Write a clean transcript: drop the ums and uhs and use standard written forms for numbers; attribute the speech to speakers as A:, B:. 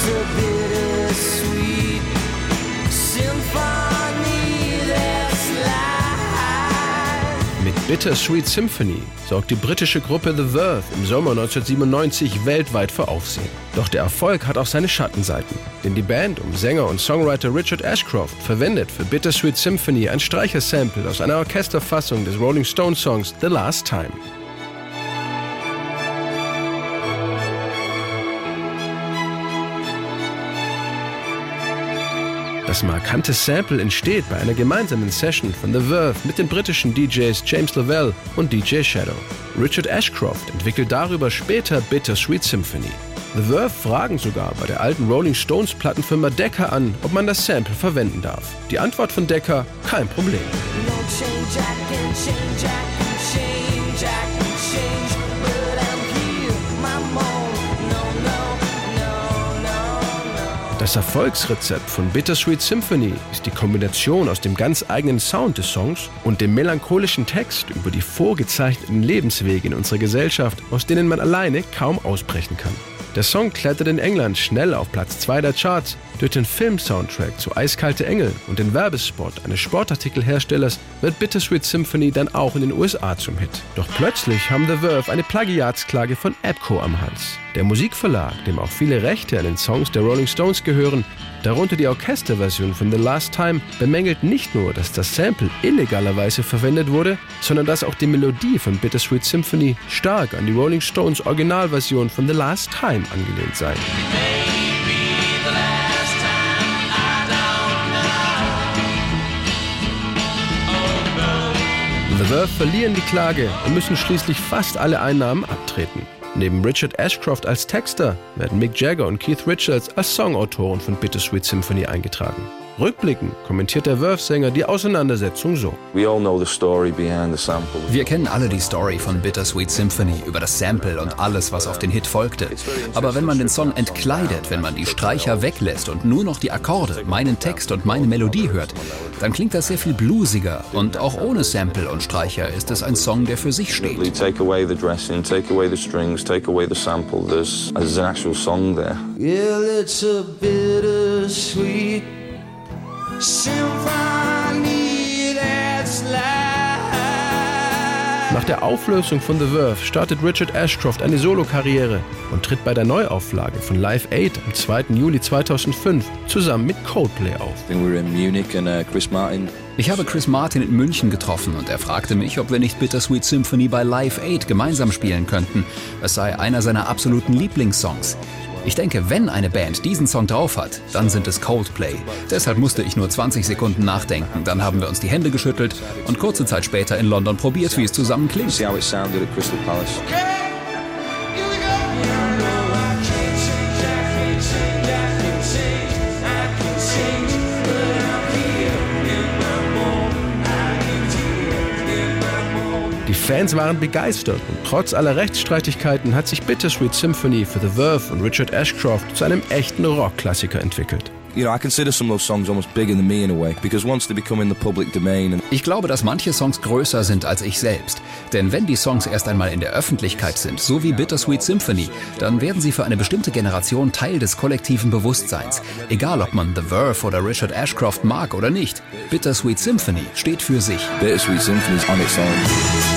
A: Mit Bittersweet Symphony sorgt die britische Gruppe The Verve im Sommer 1997 weltweit für Aufsehen. Doch der Erfolg hat auch seine Schattenseiten. Denn die Band um Sänger und Songwriter Richard Ashcroft verwendet für Bittersweet Symphony ein Streichersample aus einer Orchesterfassung des Rolling Stones Songs The Last Time. Das markante Sample entsteht bei einer gemeinsamen Session von The Verve mit den britischen DJs James Lavelle und DJ Shadow. Richard Ashcroft entwickelt darüber später Bittersweet Symphony. The Verve fragen sogar bei der alten Rolling Stones Plattenfirma Decca an, ob man das Sample verwenden darf. Die Antwort von Decca: kein Problem. Das Erfolgsrezept von Bittersweet Symphony ist die Kombination aus dem ganz eigenen Sound des Songs und dem melancholischen Text über die vorgezeichneten Lebenswege in unserer Gesellschaft, aus denen man alleine kaum ausbrechen kann. Der Song klettert in England schnell auf Platz 2 der Charts. Durch den Film-Soundtrack zu Eiskalte Engel und den Werbespot eines Sportartikelherstellers wird Bittersweet Symphony dann auch in den USA zum Hit. Doch plötzlich haben The Verve eine Plagiatsklage von EBCO am Hals. Der Musikverlag, dem auch viele Rechte an den Songs der Rolling Stones gehören, darunter die Orchesterversion von The Last Time, bemängelt nicht nur, dass das Sample illegalerweise verwendet wurde, sondern dass auch die Melodie von Bittersweet Symphony stark an die Rolling Stones Originalversion von The Last Time angelehnt sei. The Verve verlieren die Klage und müssen schließlich fast alle Einnahmen abtreten. Neben Richard Ashcroft als Texter werden Mick Jagger und Keith Richards als Songautoren von Bittersweet Symphony eingetragen. Rückblickend kommentiert der Verve-Sänger die Auseinandersetzung so:
B: Wir kennen alle die Story von Bittersweet Symphony über das Sample und alles, was auf den Hit folgte. Aber wenn man den Song entkleidet, wenn man die Streicher weglässt und nur noch die Akkorde, meinen Text und meine Melodie hört, dann klingt das sehr viel bluesiger. Und auch ohne Sample und Streicher ist es ein Song, der für sich steht.
C: Take away the dressing, take away the strings, take away the sample. There's an actual song there.
D: Well, it's a bittersweet symphony that's life.
A: Nach der Auflösung von The Verve startet Richard Ashcroft eine Solokarriere und tritt bei der Neuauflage von Live Aid am 2. Juli 2005 zusammen mit Coldplay auf.
B: Ich habe Chris Martin in München getroffen und er fragte mich, ob wir nicht Bittersweet Symphony bei Live Aid gemeinsam spielen könnten. Es sei einer seiner absoluten Lieblingssongs. Ich denke, wenn eine Band diesen Song drauf hat, dann sind es Coldplay. Deshalb musste ich nur 20 Sekunden nachdenken. Dann haben wir uns die Hände geschüttelt und kurze Zeit später in London probiert, wie es zusammen klingt.
A: Die Fans waren begeistert und trotz aller Rechtsstreitigkeiten hat sich Bittersweet Symphony für The Verve und Richard Ashcroft zu einem echten Rockklassiker entwickelt.
B: Ich glaube, dass manche Songs größer sind als ich selbst. Denn wenn die Songs erst einmal in der Öffentlichkeit sind, so wie Bittersweet Symphony, dann werden sie für eine bestimmte Generation Teil des kollektiven Bewusstseins. Egal, ob man The Verve oder Richard Ashcroft mag oder nicht. Bittersweet Symphony steht für sich.
C: Bittersweet Symphony is on its own.